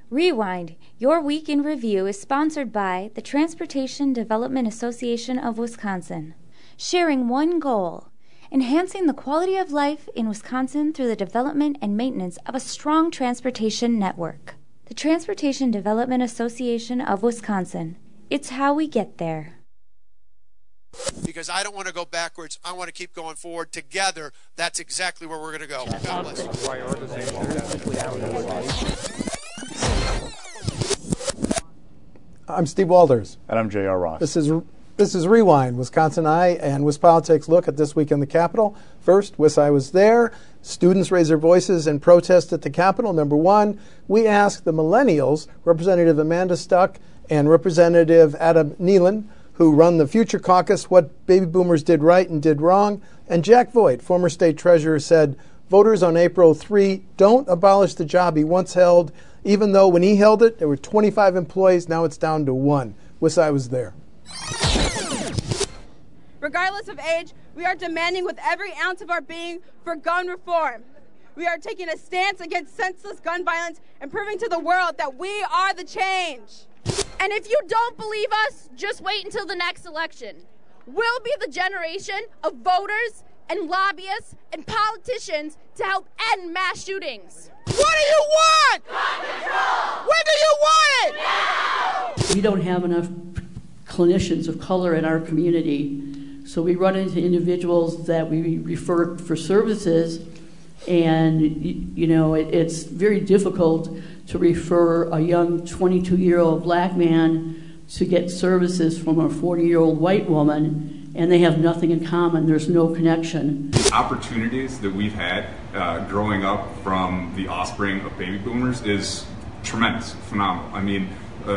Rewind, your week in review, is sponsored by the Transportation Development Association of Wisconsin, sharing one goal: enhancing the quality of life in Wisconsin through the development and maintenance of a strong transportation network. The Transportation Development Association of Wisconsin. It's how we get there. Because I don't want to go backwards. I want to keep going forward. Together, that's exactly where we're going to go. God bless you. I'm Steve Walters. And I'm J.R. Ross. This is Rewind, Wisconsin Eye and WisPolitics look at this week in the Capitol. First, WisI was there. Students raised their voices in protest at the Capitol. Number one, we asked the millennials, Representative Amanda Stuck and Representative Adam Nealon, who run the Future Caucus, what baby boomers did right and did wrong. And Jack Voigt, former state treasurer, said voters on April 3 don't abolish the job he once held, even though when he held it, there were 25 employees. Now it's down to 1. WisI was there. Regardless of age, we are demanding with every ounce of our being for gun reform. We are taking a stance against senseless gun violence and proving to the world that we are the change. And if you don't believe us, just wait until the next election. We'll be the generation of voters and lobbyists and politicians to help end mass shootings. What do you want? Gun control! When do you want it? Now! We don't have enough clinicians of color in our community, so we run into individuals that we refer for services, and it's very difficult to refer a young 22-year-old black man to get services from a 40-year-old white woman, and they have nothing in common. There's no connection. The opportunities that we've had growing up from the offspring of baby boomers is tremendous, phenomenal. I mean,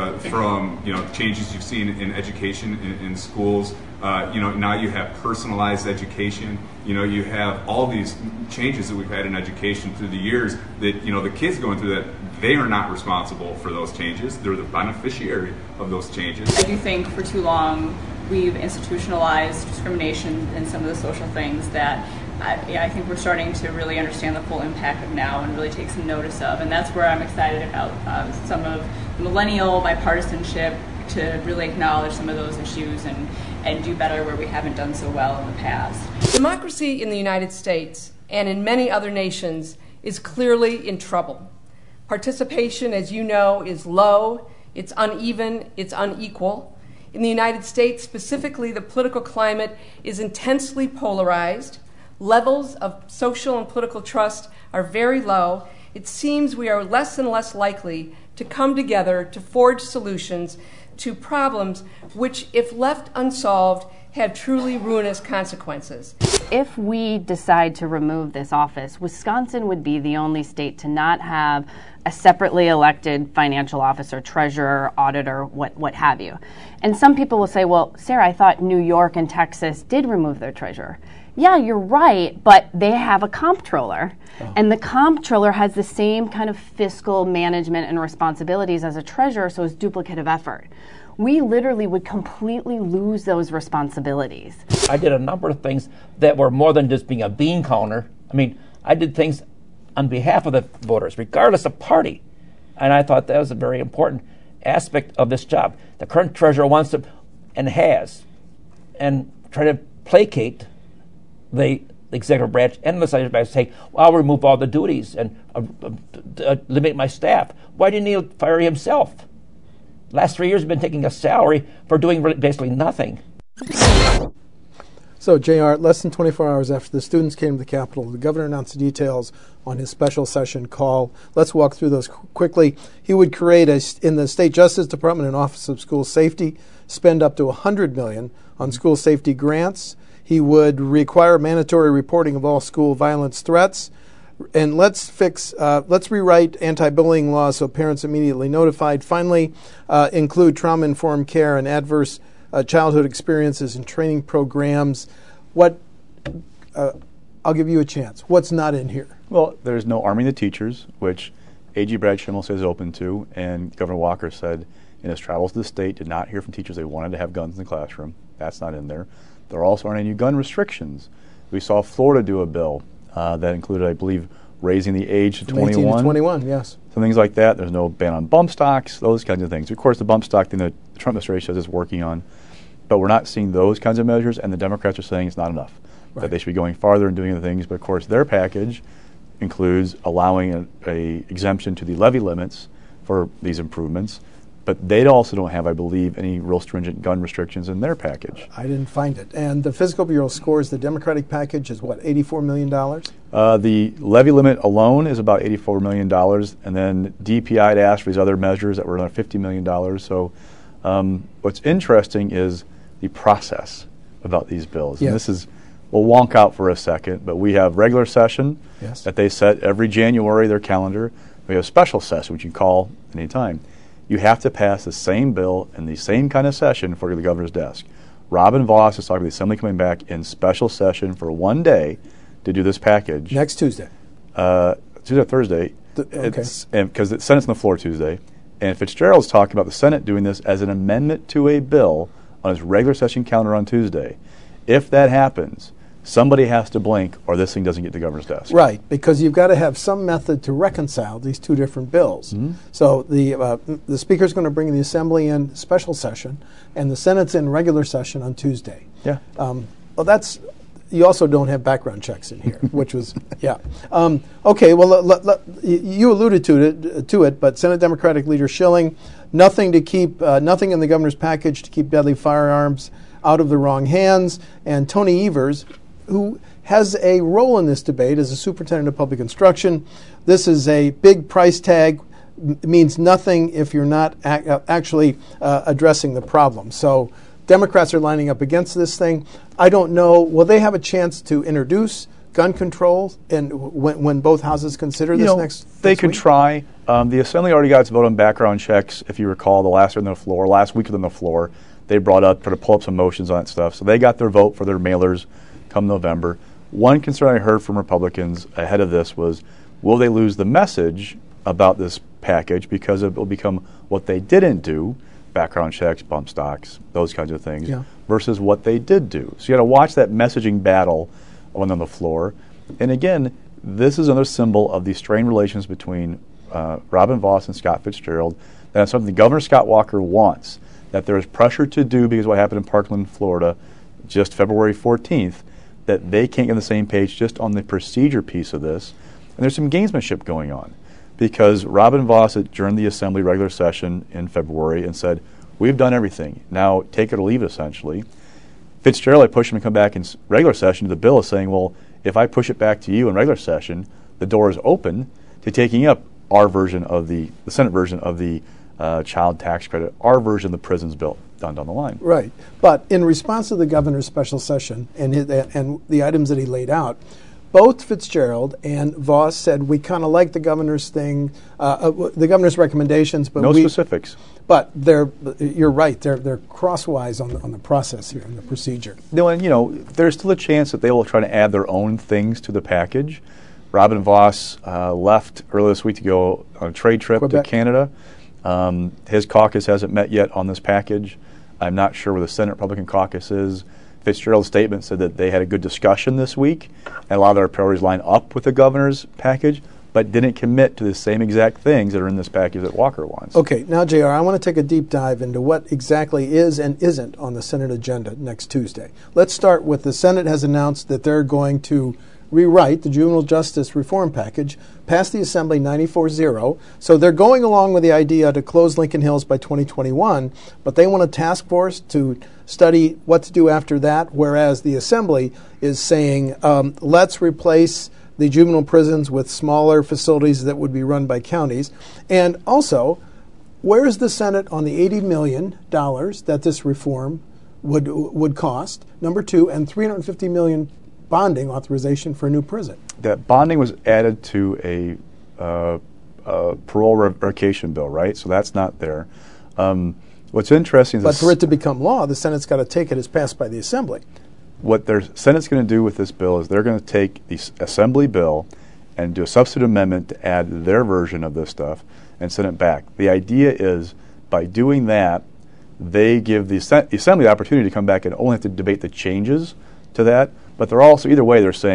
from the changes you've seen in education in schools, now you have personalized education. You have all these changes that we've had in education through the years that the kids going through that, they are not responsible for those changes. They're the beneficiary of those changes. I do think for too long we've institutionalized discrimination and some of the social things that I think we're starting to really understand the full impact of now and really take some notice of. And that's where I'm excited about some of the millennial bipartisanship to really acknowledge some of those issues and do better where we haven't done so well in the past. Democracy in the United States and in many other nations is clearly in trouble. Participation, as you know, is low, it's uneven, it's unequal. In the United States specifically, the political climate is intensely polarized. Levels of social and political trust are very low. It seems we are less and less likely to come together to forge solutions to problems which, if left unsolved, have truly ruinous consequences. If we decide to remove this office, Wisconsin would be the only state to not have a separately elected financial officer, treasurer, auditor, what have you. And some people will say, well, Sarah, I thought New York and Texas did remove their treasurer. Yeah, you're right, but they have a comptroller, and the comptroller has the same kind of fiscal management and responsibilities as a treasurer, so it's duplicative effort. We literally would completely lose those responsibilities. I did a number of things that were more than just being a bean counter. I mean, I did things on behalf of the voters, regardless of party, and I thought that was a very important aspect of this job. The current treasurer wants to, and has, and try to placate the executive branch and the legislative branch, say, well, I'll remove all the duties and limit my staff. Why didn't he fire himself? Last 3 years, he's been taking a salary for doing basically nothing. So, JR, less than 24 hours after the students came to the Capitol, the governor announced the details on his special session call. Let's walk through those quickly. He would create, in the State Justice Department, an Office of School Safety, spend up to $100 million on school safety grants. He would require mandatory reporting of all school violence threats. And let's rewrite anti-bullying laws so parents immediately notified. Finally, include trauma-informed care and adverse childhood experiences and training programs. I'll give you a chance. What's not in here? Well, there's no arming the teachers, which A.G. Brad Schimmel says is open to, and Governor Walker said in his travels to the state did not hear from teachers they wanted to have guns in the classroom. That's not in there. There also aren't any gun restrictions. We saw Florida do a bill that included, I believe, raising the age to From 21. 18 to 21, yes. Some things like that. There's no ban on bump stocks, those kinds of things. Of course, the bump stock thing the Trump administration says is working on, but we're not seeing those kinds of measures, and the Democrats are saying it's not enough, that they should be going farther and doing other things. But, of course, their package includes allowing a exemption to the levy limits for these improvements, but they also don't have, I believe, any real stringent gun restrictions in their package. I didn't find it. And the Fiscal Bureau scores the Democratic package is what, $84 million? The levy limit alone is about $84 million, and then DPI had asked for these other measures that were another $50 million. So what's interesting is the process about these bills. Yes. And this is, we'll wonk out for a second, but we have regular session that they set every January, their calendar. We have special session, which you call any time. You have to pass the same bill in the same kind of session for the governor's desk. Robin Vos is talking to the Assembly coming back in special session for one day to do this package. Next Tuesday. Tuesday or Thursday. Okay. Because the Senate's on the floor Tuesday. And Fitzgerald's talking about the Senate doing this as an amendment to a bill on his regular session calendar on Tuesday. If that happens, somebody has to blink or this thing doesn't get to the governor's desk. Right, because you've got to have some method to reconcile these two different bills. Mm-hmm. So the Speaker's going to bring the Assembly in special session, and the Senate's in regular session on Tuesday. Yeah. Well, that's, you also don't have background checks in here, which was, yeah. Okay, well, you alluded to it, but Senate Democratic Leader Schilling, nothing in the governor's package to keep deadly firearms out of the wrong hands, and Tony Evers, who has a role in this debate as a superintendent of public instruction. This is a big price tag. It means nothing if you're not actually addressing the problem. So Democrats are lining up against this thing. I don't know, will they have a chance to introduce gun control and when both houses consider this next They could week? try. The Assembly already got its vote on background checks, if you recall, last week on the floor. They brought up, to pull up some motions on that stuff. So they got their vote for their mailers come November. One concern I heard from Republicans ahead of this was, will they lose the message about this package because it will become what they didn't do, background checks, bump stocks, those kinds of things, versus what they did do. So you got to watch that messaging battle on the floor. And again, this is another symbol of the strained relations between Robin Vos and Scott Fitzgerald. That's something Governor Scott Walker wants, that there is pressure to do because of what happened in Parkland, Florida, just February 14th, that they can't get on the same page just on the procedure piece of this. And there's some gamesmanship going on because Robin Vos adjourned the Assembly regular session in February and said, we've done everything. Now take it or leave it, essentially. Fitzgerald, I pushed him to come back in regular session to the bill, saying, well, if I push it back to you in regular session, the door is open to taking up our version of the Senate version of the child tax credit, our version of the prisons bill down the line. Right. But in response to the governor's special session and the items that he laid out, both Fitzgerald and Vos said we kind of like the governor's thing, the governor's recommendations, but no specifics. But you're right. They're crosswise on the process here and the procedure. No, and there's still a chance that they will try to add their own things to the package. Robin Vos left earlier this week to go on a trade trip to Canada. His caucus hasn't met yet on this package. I'm not sure where the Senate Republican caucus is. Fitzgerald's statement said that they had a good discussion this week and a lot of their priorities line up with the governor's package, but didn't commit to the same exact things that are in this package that Walker wants. Okay, now, JR, I want to take a deep dive into what exactly is and isn't on the Senate agenda next Tuesday. Let's start with the Senate has announced that they're going to rewrite the juvenile justice reform package, pass the Assembly 94-0. So they're going along with the idea to close Lincoln Hills by 2021, but they want a task force to study what to do after that, whereas the Assembly is saying, let's replace the juvenile prisons with smaller facilities that would be run by counties. And also, where is the Senate on the $80 million that this reform would cost? Number two, and $350 million bonding authorization for a new prison. That bonding was added to a parole revocation bill, right? So that's not there. What's interesting is... But for it to become law, the Senate's got to take it as passed by the Assembly. What the Senate's going to do with this bill is they're going to take the Assembly bill and do a substitute amendment to add their version of this stuff and send it back. The idea is, by doing that, they give the Assembly the opportunity to come back and only have to debate the changes to that. But they're also, either way, they're saying, look,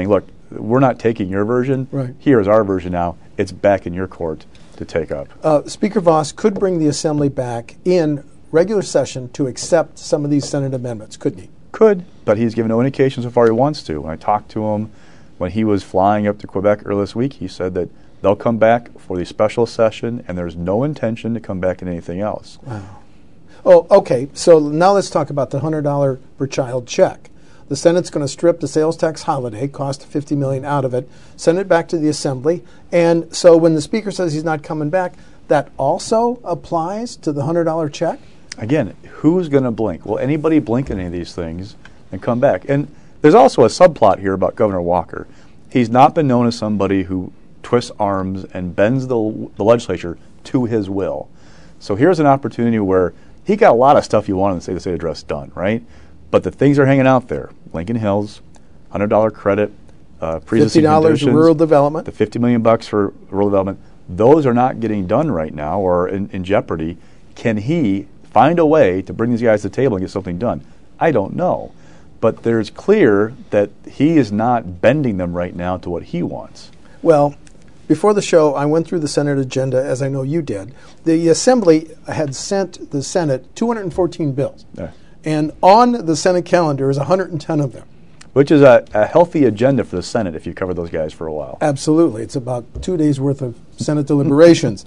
we're not taking your version. Right. Here's our version now. It's back in your court to take up. Speaker Voss could bring the Assembly back in regular session to accept some of these Senate amendments, couldn't he? Could, but he's given no indication so far he wants to. When I talked to him when he was flying up to Quebec earlier this week, he said that they'll come back for the special session, and there's no intention to come back in anything else. Wow. Oh, okay. So now let's talk about the $100 per child check. The Senate's going to strip the sales tax holiday, cost $50 million out of it, send it back to the Assembly. And so when the Speaker says he's not coming back, that also applies to the $100 check? Again, who's going to blink? Will anybody blink at any of these things and come back? And there's also a subplot here about Governor Walker. He's not been known as somebody who twists arms and bends the legislature to his will. So here's an opportunity where he got a lot of stuff he wanted in the state address done, right? But the things are hanging out there. Lincoln Hills, $100 credit, pre-existing $50 rural development. The $50 million for rural development. Those are not getting done right now or in jeopardy. Can he find a way to bring these guys to the table and get something done? I don't know. But there's clear that he is not bending them right now to what he wants. Well, before the show, I went through the Senate agenda, as I know you did. The Assembly had sent the Senate 214 bills. Yeah. And on the Senate calendar is 110 of them. Which is a healthy agenda for the Senate if you cover those guys for a while. Absolutely. It's about 2 days' worth of Senate deliberations.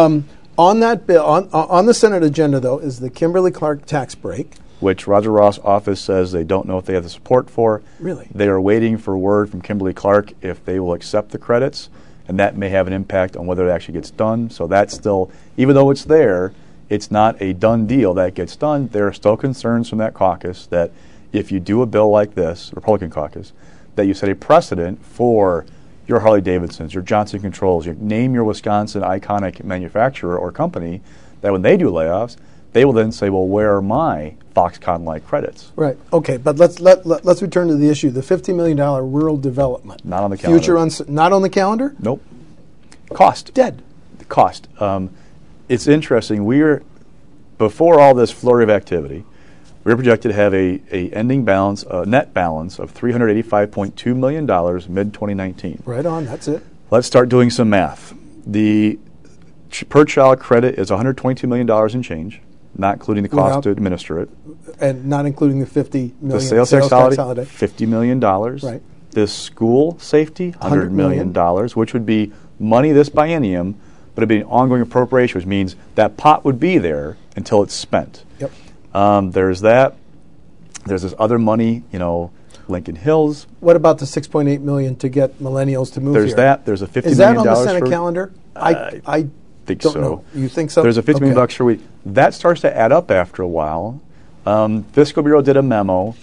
On that bill, on the Senate agenda, though, is the Kimberly-Clark tax break. Which Roger Ross' office says they don't know if they have the support for. Really? They are waiting for word from Kimberly-Clark if they will accept the credits, and that may have an impact on whether it actually gets done. So that's still, even though it's there, it's not a done deal that gets done. There are still concerns from that caucus that if you do a bill like this, Republican caucus, that you set a precedent for your Harley-Davidsons, your Johnson Controls, you name your Wisconsin iconic manufacturer or company, that when they do layoffs, they will then say, well, where are my Foxconn-like credits? Right. Okay, but let's return to the issue. The $50 million rural development. Not on the calendar. Not on the calendar? Nope. Cost. Dead. Cost. It's interesting. Before all this flurry of activity, we were projected to have a ending balance, a net balance of $385.2 million mid-2019. Right on. That's it. Let's start doing some math. The per child credit is $122 million in change, not including the cost to administer it. And not including the $50 million the sales tax holiday, $50 million. Right. The school safety, $100 million, which would be money this biennium, but it would be an ongoing appropriation, which means that pot would be there until it's spent. Yep. There's that. There's this other money, Lincoln Hills. What about the $6.8 million to get millennials to move here? There's that. There's a $50 million. Is that on the Senate calendar? I think don't so. know. You think so? There's a $50 million for a week. That starts to add up after a while. Fiscal Bureau did a memo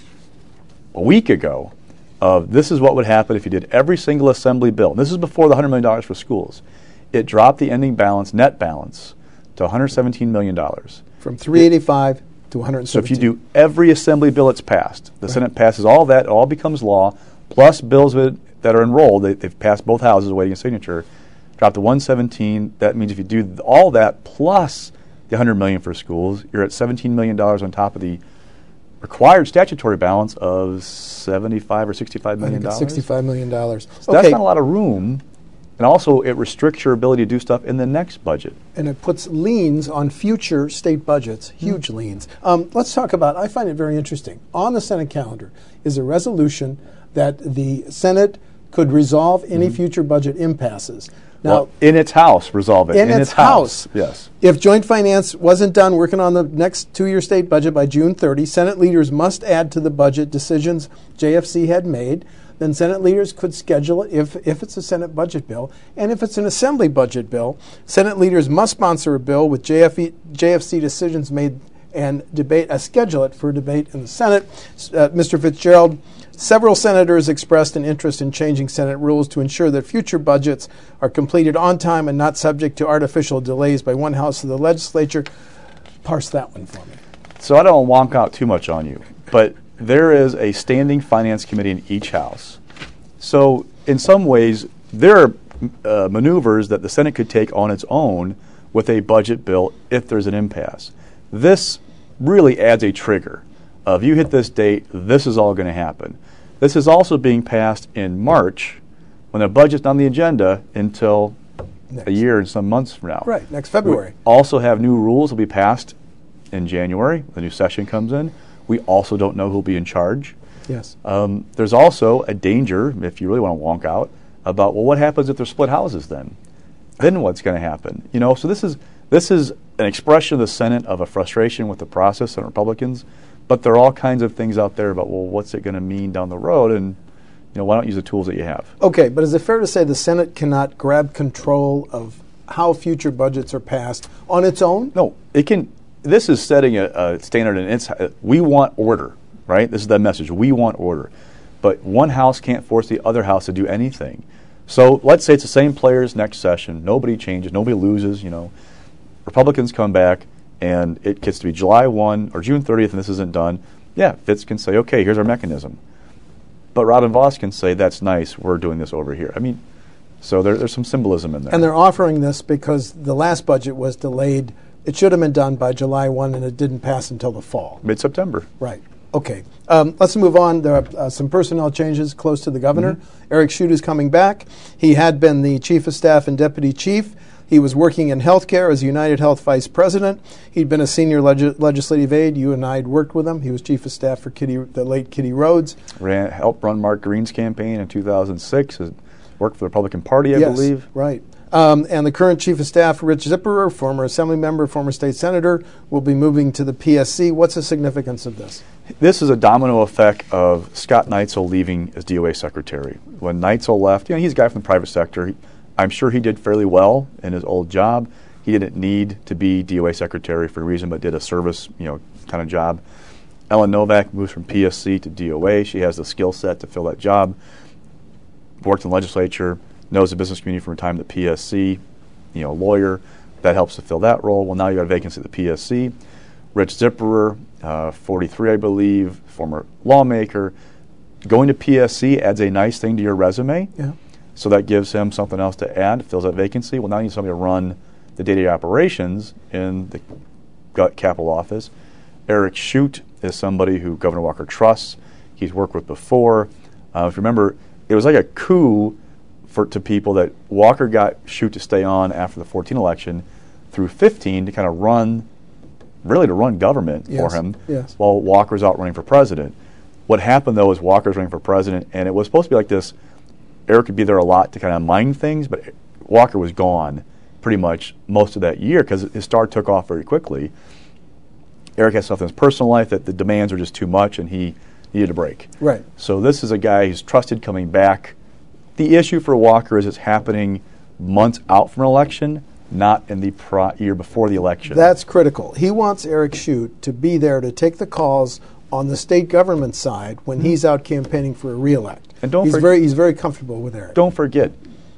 a week ago of this is what would happen if you did every single Assembly bill. And this is before the $100 million for schools. It dropped the ending balance, net balance, to $117 million. From 385 to 117. So if you do every Assembly bill that's passed, the Senate passes all that, it all becomes law, plus bills that are enrolled, they've passed both houses awaiting a signature, drop to 117. That means if you do all that plus the $100 million for schools, you're at $17 million on top of the required statutory balance of $75 or $65 million. I think it's $65 million. So that's not a lot of room. And also, it restricts your ability to do stuff in the next budget. And it puts liens on future state budgets, huge liens. Let's talk about, I find it very interesting. On the Senate calendar is a resolution that the Senate could resolve any future budget impasses. Now, in its house, resolve it. In its house. Yes. If Joint Finance wasn't done working on the next 2-year state budget by June 30, Senate leaders must add to the budget decisions JFC had made. Then Senate leaders could schedule it if it's a Senate budget bill. And if it's an Assembly budget bill, Senate leaders must sponsor a bill with JFC decisions made and schedule it for debate in the Senate. Mr. Fitzgerald, several senators expressed an interest in changing Senate rules to ensure that future budgets are completed on time and not subject to artificial delays by one house of the legislature. Parse that one for me. So I don't wonk out too much on you, but there is a standing finance committee in each house. So in some ways, there are maneuvers that the Senate could take on its own with a budget bill if there's an impasse. This really adds a trigger of you hit this date, this is all going to happen. This is also being passed in March when the budget's on the agenda until a year and some months from now. Right, next February. We also have new rules that will be passed in January. The new session comes in. We also don't know who'll be in charge. Yes. There's also a danger, if you really want to wonk out, about, well, what happens if there's split houses then? Then what's going to happen? You know, so this is an expression of the Senate of a frustration with the process and Republicans, but there are all kinds of things out there about, well, what's it going to mean down the road? And, you know, why don't you use the tools that you have? Okay, but is it fair to say the Senate cannot grab control of how future budgets are passed on its own? No, it can. This is setting a standard, and we want order, right? This is the message. We want order. But one house can't force the other house to do anything. So let's say it's the same players next session. Nobody changes. Nobody loses, you know. Republicans come back, and it gets to be July 1 or June 30th, and this isn't done. Yeah, Fitz can say, okay, here's our mechanism. But Robin Vos can say, that's nice, we're doing this over here. I mean, so there's some symbolism in there. And they're offering this because the last budget was delayed. It should have been done by July 1, and it didn't pass until the fall. Mid-September. Right. Okay. Let's move on. There are some personnel changes close to the governor. Mm-hmm. Eric Chute is coming back. He had been the chief of staff and deputy chief. He was working in healthcare as United Health vice president. He'd been a senior legislative aide. You and I had worked with him. He was chief of staff for the late Kitty Rhodes. Helped run Mark Green's campaign in 2006. Worked for the Republican Party, I believe. Right. And the current chief of staff, Rich Zipperer, former assembly member, former state senator, will be moving to the PSC. What's the significance of this? This is a domino effect of Scott Neitzel leaving as DOA secretary. When Neitzel left, you know, he's a guy from the private sector. I'm sure he did fairly well in his old job. He didn't need to be DOA secretary for a reason, but did a service, you know, kind of job. Ellen Novak moves from PSC to DOA. She has the skill set to fill that job. Worked in the legislature, knows the business community from her time at the PSC, you know, lawyer. That helps to fill that role. Well, now you got a vacancy at the PSC. Rich Zipperer, 43, I believe, former lawmaker. Going to PSC adds a nice thing to your resume. Yeah. So that gives him something else to add, fills that vacancy. Well, now you need somebody to run the day-to-day operations in the Capitol office. Eric Chute is somebody who Governor Walker trusts. He's worked with before. If you remember, it was like a coup to people that Walker got Chute to stay on after the 14 election through 15 to kind of run government for him while Walker's out running for president. What happened, though, is Walker's running for president, and it was supposed to be like this. Eric could be there a lot to kind of mind things, but Walker was gone pretty much most of that year because his star took off very quickly. Eric has stuff in his personal life that the demands were just too much, and he needed a break. Right. So this is a guy who's trusted coming back. The issue for Walker is it's happening months out from an election, not in the year before the election. That's critical. He wants Eric Chute to be there to take the calls on the state government side when he's out campaigning for a re-elect. And he's very comfortable with Eric. Don't forget,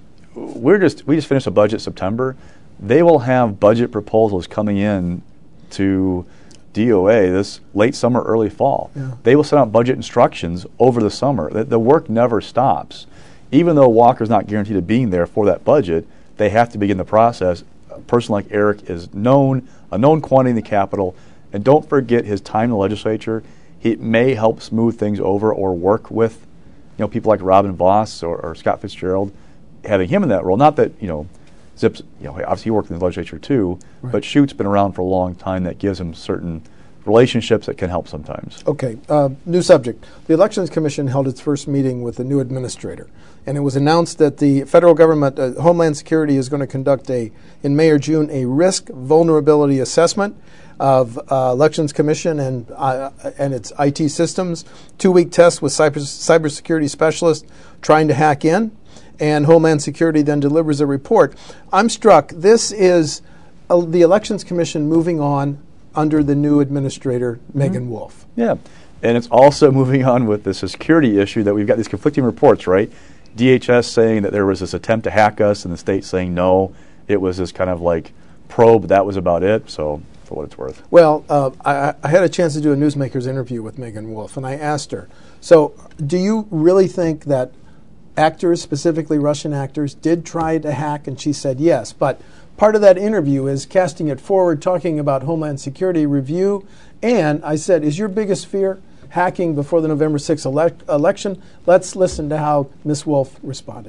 we just finished a budget in September. They will have budget proposals coming in to DOA this late summer, early fall. Yeah. They will send out budget instructions over the summer. The work never stops. Even though Walker's not guaranteed of being there for that budget, they have to begin the process. A person like Eric is a known quantity in the Capitol. And don't forget his time in the legislature. He may help smooth things over or work with, you know, people like Robin Vos or Scott Fitzgerald, having him in that role. Not that, you know, Zips, you know, obviously he worked in the legislature too, right. But Chute's been around for a long time. That gives him certain relationships that can help sometimes. Okay, new subject. The Elections Commission held its first meeting with the new administrator, and it was announced that the federal government, Homeland Security, is going to conduct in May or June, a risk vulnerability assessment of Elections Commission and its IT systems. 2-week test with cybersecurity specialists trying to hack in, and Homeland Security then delivers a report. I'm struck. This is the Elections Commission moving on under the new administrator, Megan Wolf. Yeah, and it's also moving on with the security issue that we've got these conflicting reports, right? DHS saying that there was this attempt to hack us, and the state saying no, it was this kind of like probe, that was about it, so for what it's worth. Well, I had a chance to do a Newsmakers interview with Megan Wolf, and I asked her, so do you really think that actors, specifically Russian actors, did try to hack? And she said yes, but part of that interview is casting it forward, talking about Homeland Security review. And I said, is your biggest fear hacking before the November 6th election? Let's listen to how Ms. Wolf responded.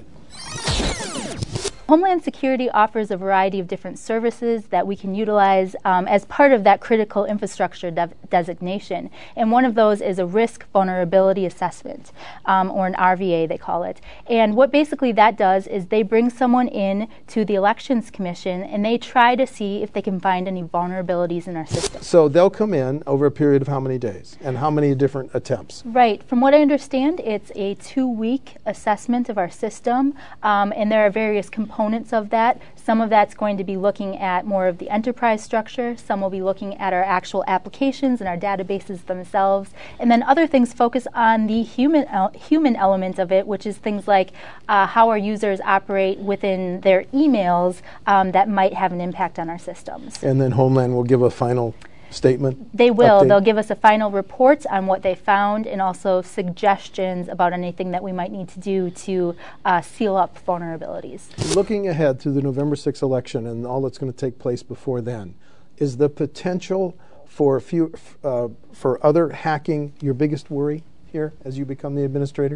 Homeland Security offers a variety of different services that we can utilize as part of that critical infrastructure designation. And one of those is a risk vulnerability assessment, or an RVA they call it. And what basically that does is they bring someone in to the Elections Commission and they try to see if they can find any vulnerabilities in our system. So they'll come in over a period of how many days and how many different attempts? Right. From what I understand, it's a 2-week assessment of our system, and there are various components of that. Some of that's going to be looking at more of the enterprise structure. Some will be looking at our actual applications and our databases themselves. And then other things focus on the human element of it, which is things like how our users operate within their emails that might have an impact on our systems. And then Homeland will give a final statement? They will. Update? They'll give us a final report on what they found and also suggestions about anything that we might need to do to seal up vulnerabilities. Looking ahead to the November 6th election and all that's going to take place before then, is the potential for other hacking your biggest worry here as you become the administrator?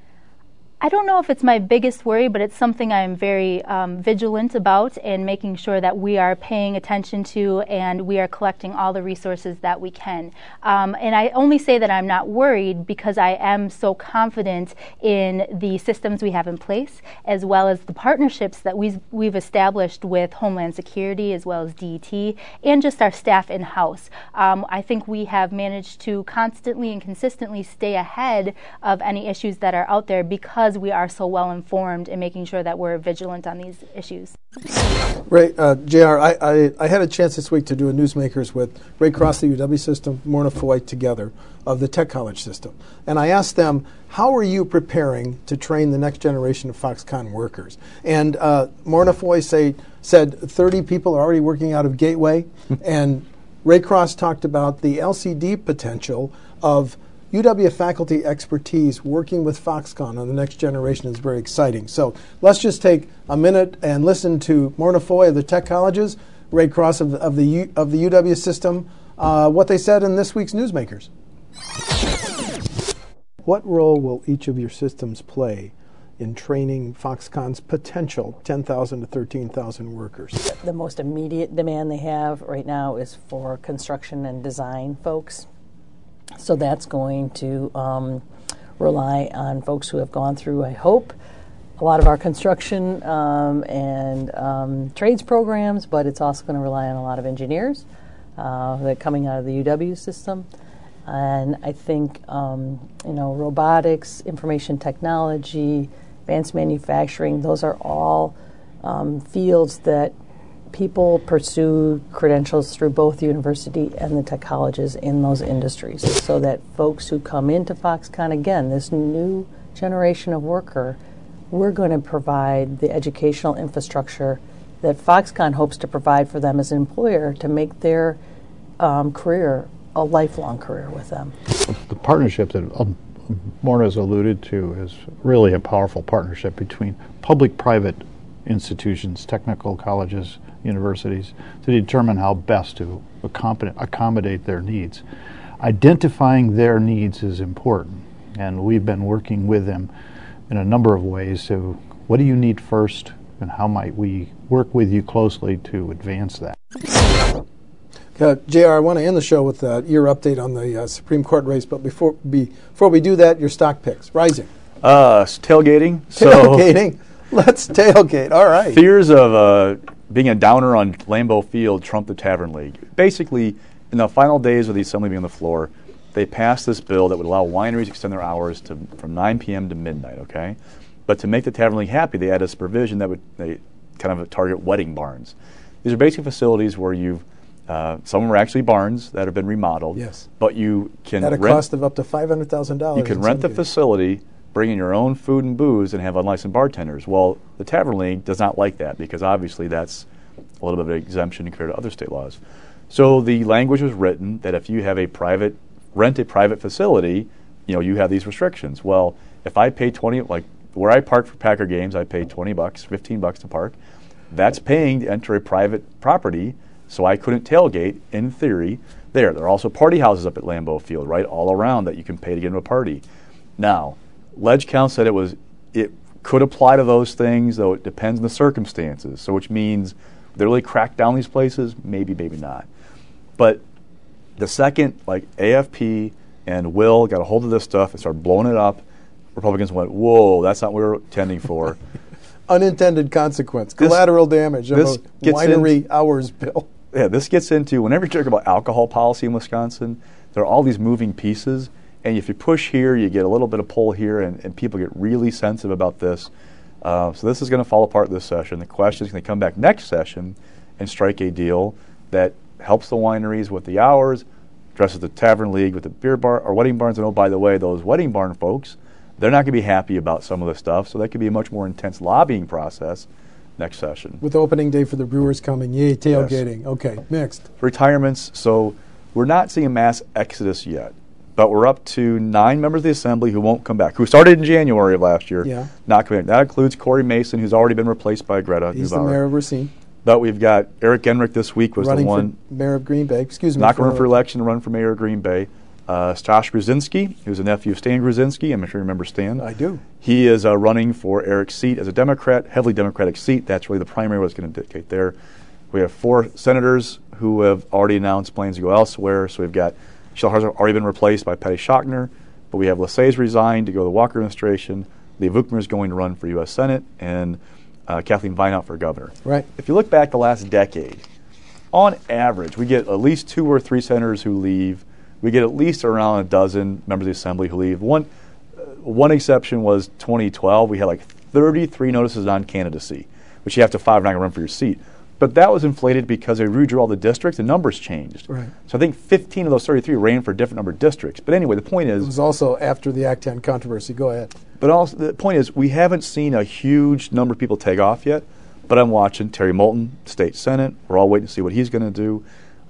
I don't know if it's my biggest worry, but it's something I'm very vigilant about and making sure that we are paying attention to and we are collecting all the resources that we can. And I only say that I'm not worried because I am so confident in the systems we have in place, as well as the partnerships that we've established with Homeland Security, as well as DET, and just our staff in-house. I think we have managed to constantly and consistently stay ahead of any issues that are out there because we are so well informed in making sure that we're vigilant on these issues. Ray, JR, I had a chance this week to do a Newsmakers with Ray Cross, the UW system, Morna Foy together of the Tech College system. And I asked them, how are you preparing to train the next generation of Foxconn workers? And Morna Foy said 30 people are already working out of Gateway. And Ray Cross talked about the LCD potential of UW faculty expertise working with Foxconn on the next generation is very exciting. So let's just take a minute and listen to Morna Foy of the Tech Colleges, Ray Cross of the UW system, what they said in this week's Newsmakers. What role will each of your systems play in training Foxconn's potential 10,000 to 13,000 workers? The most immediate demand they have right now is for construction and design folks. So that's going to rely on folks who have gone through, I hope, a lot of our construction and trades programs, but it's also going to rely on a lot of engineers that are coming out of the UW system. And I think, robotics, information technology, advanced manufacturing, those are all fields that people pursue credentials through both the university and the tech colleges in those industries, so that folks who come into Foxconn, again, this new generation of worker, we're going to provide the educational infrastructure that Foxconn hopes to provide for them as an employer to make their career a lifelong career with them. The partnership that Morna's alluded to is really a powerful partnership between public-private institutions, technical colleges, universities, to determine how best to accommodate their needs. Identifying their needs is important, and we've been working with them in a number of ways. So what do you need first, and how might we work with you closely to advance that? JR, I want to end the show with your update on the Supreme Court race, but before we do that, your stock picks. Rising. Tailgating. Tailgating. Let's tailgate. All right. Fears of being a downer on Lambeau Field trumped the Tavern League. Basically, in the final days of the assembly being on the floor, they passed this bill that would allow wineries to extend their hours from 9 p.m. to midnight, okay? But to make the Tavern League happy, they added this provision that would kind of target wedding barns. These are basically facilities where some of them are actually barns that have been remodeled. Yes. But you can at a cost of up to $500,000. You can rent the facility, bring in your own food and booze, and have unlicensed bartenders. Well, the Tavern League does not like that because obviously that's a little bit of an exemption compared to other state laws. So the language was written that if you have rent a private facility, you have these restrictions. Well, if I pay $20, like where I park for Packer games, I pay $20, $15 to park. That's paying to enter a private property, so I couldn't tailgate in theory there. There are also party houses up at Lambeau Field, right, all around that you can pay to get into a party. Now, LegCount said it could apply to those things, though it depends on the circumstances. So which means they really crack down these places, maybe, maybe not. But the second, like AFP and Will got a hold of this stuff and started blowing it up, Republicans went, whoa, that's not what we were intending for. Unintended consequence, collateral damage of a winery hours bill. Yeah, this gets into, whenever you talk about alcohol policy in Wisconsin, there are all these moving pieces, and if you push here, you get a little bit of pull here, and people get really sensitive about this. So this is going to fall apart this session. The question is, can they come back next session and strike a deal that helps the wineries with the hours, addresses the tavern league with the beer bar or wedding barns? And oh, by the way, those wedding barn folks, they're not going to be happy about some of this stuff, so that could be a much more intense lobbying process next session. With opening day for the Brewers coming, yay, tailgating. Yes. Okay, mixed. Retirements, so we're not seeing a mass exodus yet, but we're up to 9 members of the Assembly who won't come back, who started in January of last year, not coming back. That includes Corey Mason, who's already been replaced by Greta. He's the mayor of Racine. But we've got Eric Genrich this week was running the one. For mayor of Green Bay, excuse me. Not going to run for election, run for mayor of Green Bay. Josh Gruzinski, who's a nephew of Stan Gruzinski. I'm sure you remember Stan. I do. He is running for Eric's seat as a Democrat, heavily Democratic seat. That's really the primary what's going to dictate there. We have 4 senators who have already announced plans to go elsewhere. So we've got Shel Harzer already been replaced by Patty Schochner, but we have Lesay's resigned to go to the Walker administration. Lee Vukmer is going to run for U.S. Senate, and Kathleen Vineout for governor. Right. If you look back the last decade, on average, we get at least 2 or 3 senators who leave. We get at least around a dozen members of the Assembly who leave. One exception was 2012. We had like 33 notices on candidacy, which you have to file if you're not going to run for your seat. But that was inflated because they redrew all the districts. The numbers changed. Right. So I think 15 of those 33 ran for different number of districts. But anyway, the point is... It was also after the Act 10 controversy. Go ahead. But also the point is we haven't seen a huge number of people take off yet. But I'm watching Terry Moulton, State Senate. We're all waiting to see what he's going to do.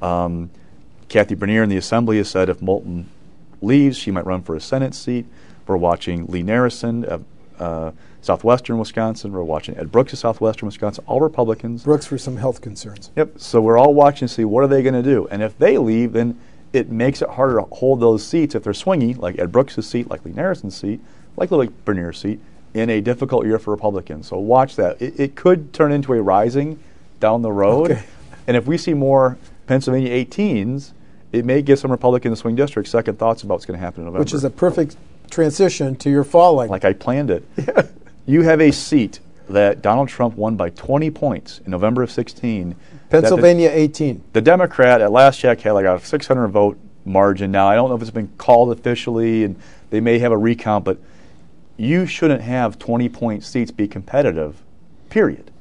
Kathy Bernier in the Assembly has said if Moulton leaves, she might run for a Senate seat. We're watching Lee Narrison of southwestern Wisconsin. We're watching Ed Brooks of southwestern Wisconsin, all Republicans. Brooks for some health concerns. Yep. So we're all watching to see what are they going to do. And if they leave, then it makes it harder to hold those seats if they're swingy, like Ed Brooks' seat, like Lee Narrison's seat, like Bernier's seat, in a difficult year for Republicans. So watch that. It could turn into a rising down the road. Okay. And if we see more Pennsylvania 18s, it may give some Republican swing districts second thoughts about what's going to happen in November. Which is a perfect transition to your falling. Like I planned it. You have a seat that Donald Trump won by 20 points in November of 16. Pennsylvania 18. The Democrat at last check had like a 600 vote margin. Now, I don't know if it's been called officially, and they may have a recount, but you shouldn't have 20-point seats be competitive, period.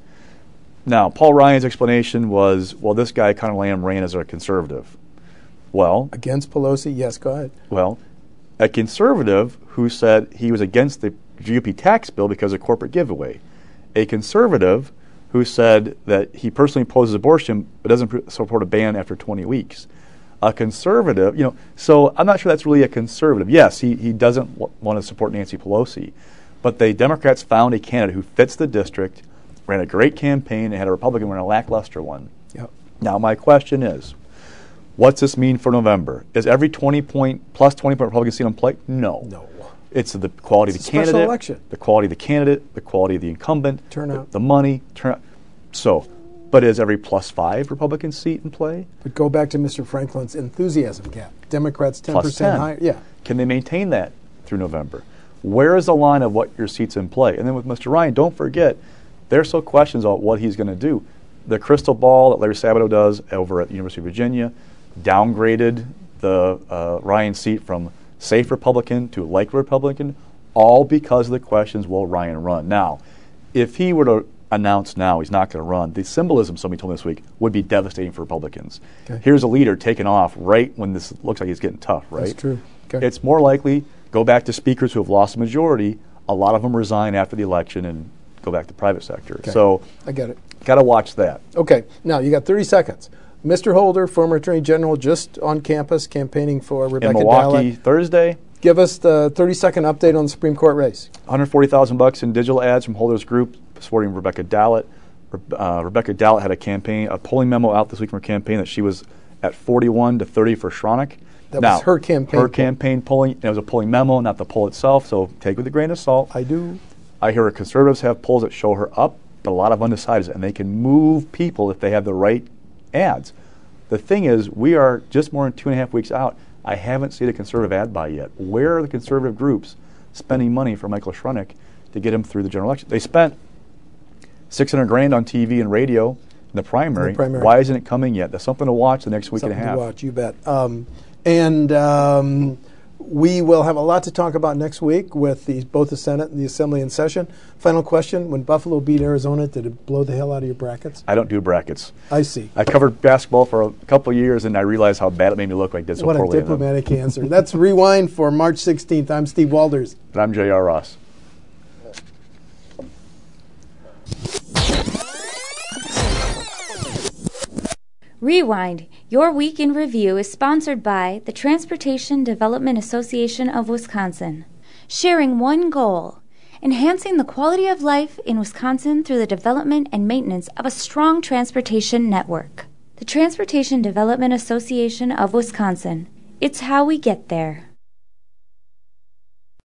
Now, Paul Ryan's explanation was, well, this guy, Conor Lamb, ran as a conservative. Well, against Pelosi? Yes, go ahead. Well, a conservative who said he was against the GOP tax bill because of corporate giveaway. A conservative who said that he personally opposes abortion but doesn't support a ban after 20 weeks. A conservative, so I'm not sure that's really a conservative. Yes, he doesn't want to support Nancy Pelosi, but the Democrats found a candidate who fits the district, ran a great campaign, and had a Republican run a lackluster one. Yep. Now, my question is, what's this mean for November? Is every 20-point Republican seat on play? No. No. It's the quality of the candidate, special election. The quality of the candidate, the quality of the incumbent, turnout, the money, turnout. So, but is every +5 Republican seat in play? But go back to Mr. Franklin's enthusiasm gap. Democrats 10% higher. Yeah. Can they maintain that through November? Where is the line of what your seat's in play? And then with Mr. Ryan, don't forget, there's still questions about what he's going to do. The crystal ball that Larry Sabato does over at the University of Virginia downgraded the Ryan seat from safe Republican to like Republican, all because of the questions, will Ryan run? Now, if he were to announce now he's not going to run, the symbolism, somebody told me this week, would be devastating for Republicans. Okay. Here's a leader taking off right when this looks like he's getting tough, right? That's true. Okay. It's more likely, go back to speakers who have lost a majority, a lot of them resign after the election and go back to the private sector. Okay. So I get it. Got to watch that. Okay. Now, you got 30 seconds. Mr. Holder, former Attorney General, just on campus campaigning for Rebecca in Milwaukee Dallett. Thursday. Give us the 30-second update on the Supreme Court race. $140,000 in digital ads from Holder's group supporting Rebecca Dallett. Rebecca Dallett had a polling memo out this week from her campaign that she was at 41 to 30 for Schronek. That was her campaign. Her campaign polling. It was a polling memo, not the poll itself, so take it with a grain of salt. I do. I hear conservatives have polls that show her up, but a lot of undecideds, and they can move people if they have the right ads. The thing is, we are just more than 2.5 weeks out. I haven't seen a conservative ad buy yet. Where are the conservative groups spending money for Michael Schrunick to get him through the general election? They spent $600,000 on TV and radio in the primary. Why isn't it coming yet? That's something to watch the next week and a half. Something to watch, you bet. We will have a lot to talk about next week with both the Senate and the Assembly in session. Final question, when Buffalo beat Arizona, did it blow the hell out of your brackets? I don't do brackets. I see. I covered basketball for a couple of years, and I realized how bad it made me look when I did so poorly. What a diplomatic answer. That's Rewind for March 16th. I'm Steve Walders. And I'm J.R. Ross. Rewind, Your Week in Review is sponsored by the Transportation Development Association of Wisconsin, sharing one goal, enhancing the quality of life in Wisconsin through the development and maintenance of a strong transportation network. The Transportation Development Association of Wisconsin. It's how we get there.